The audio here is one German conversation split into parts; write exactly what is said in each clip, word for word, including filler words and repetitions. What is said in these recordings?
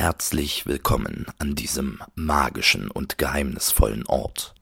Herzlich willkommen an diesem magischen und geheimnisvollen Ort.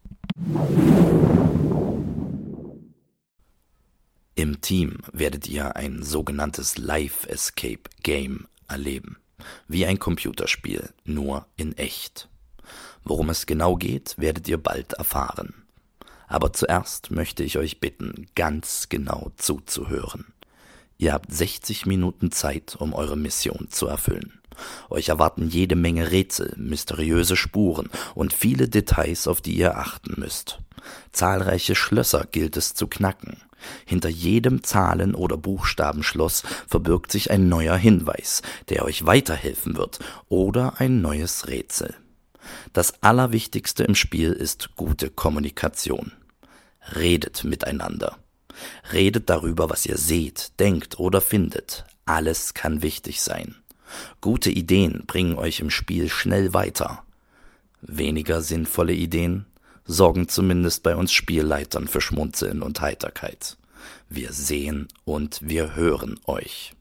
Im Team werdet ihr ein sogenanntes Live-Escape-Game erleben, wie ein Computerspiel, nur in echt. Worum es genau geht, werdet ihr bald erfahren. Aber zuerst möchte ich euch bitten, ganz genau zuzuhören. Ihr habt sechzig Minuten Zeit, um eure Mission zu erfüllen. Euch erwarten jede Menge Rätsel, mysteriöse Spuren und viele Details, auf die ihr achten müsst. Zahlreiche Schlösser gilt es zu knacken. Hinter jedem Zahlen- oder Buchstabenschloss verbirgt sich ein neuer Hinweis, der euch weiterhelfen wird, oder ein neues Rätsel. Das Allerwichtigste im Spiel ist gute Kommunikation. Redet miteinander. Redet darüber, was ihr seht, denkt oder findet. Alles kann wichtig sein. Gute Ideen bringen euch im Spiel schnell weiter. Weniger sinnvolle Ideen sorgen zumindest bei uns Spielleitern für Schmunzeln und Heiterkeit. Wir sehen und wir hören euch.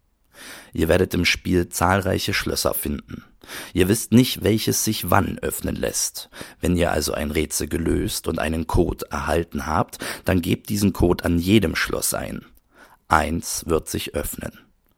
Ihr werdet im Spiel zahlreiche Schlösser finden. Ihr wisst nicht, welches sich wann öffnen lässt. Wenn ihr also ein Rätsel gelöst und einen Code erhalten habt, dann gebt diesen Code an jedem Schloss ein. Eins wird sich öffnen.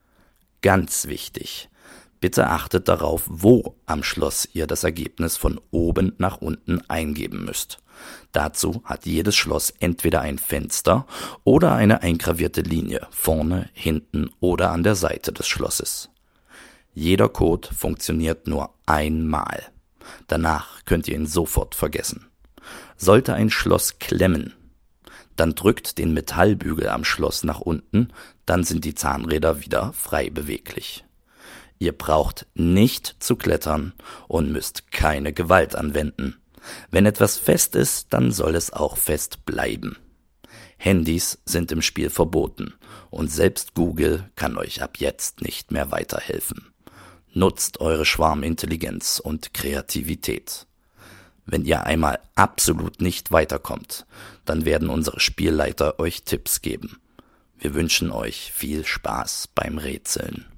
Ganz wichtig, bitte achtet darauf, wo am Schloss ihr das Ergebnis von oben nach unten eingeben müsst. Dazu hat jedes Schloss entweder ein Fenster oder eine eingravierte Linie, vorne, hinten oder an der Seite des Schlosses. Jeder Code funktioniert nur einmal. Danach könnt ihr ihn sofort vergessen. Sollte ein Schloss klemmen, dann drückt den Metallbügel am Schloss nach unten, dann sind die Zahnräder wieder frei beweglich. Ihr braucht nicht zu klettern und müsst keine Gewalt anwenden. Wenn etwas fest ist, dann soll es auch fest bleiben. Handys sind im Spiel verboten und selbst Google kann euch ab jetzt nicht mehr weiterhelfen. Nutzt eure Schwarmintelligenz und Kreativität. Wenn ihr einmal absolut nicht weiterkommt, dann werden unsere Spielleiter euch Tipps geben. Wir wünschen euch viel Spaß beim Rätseln.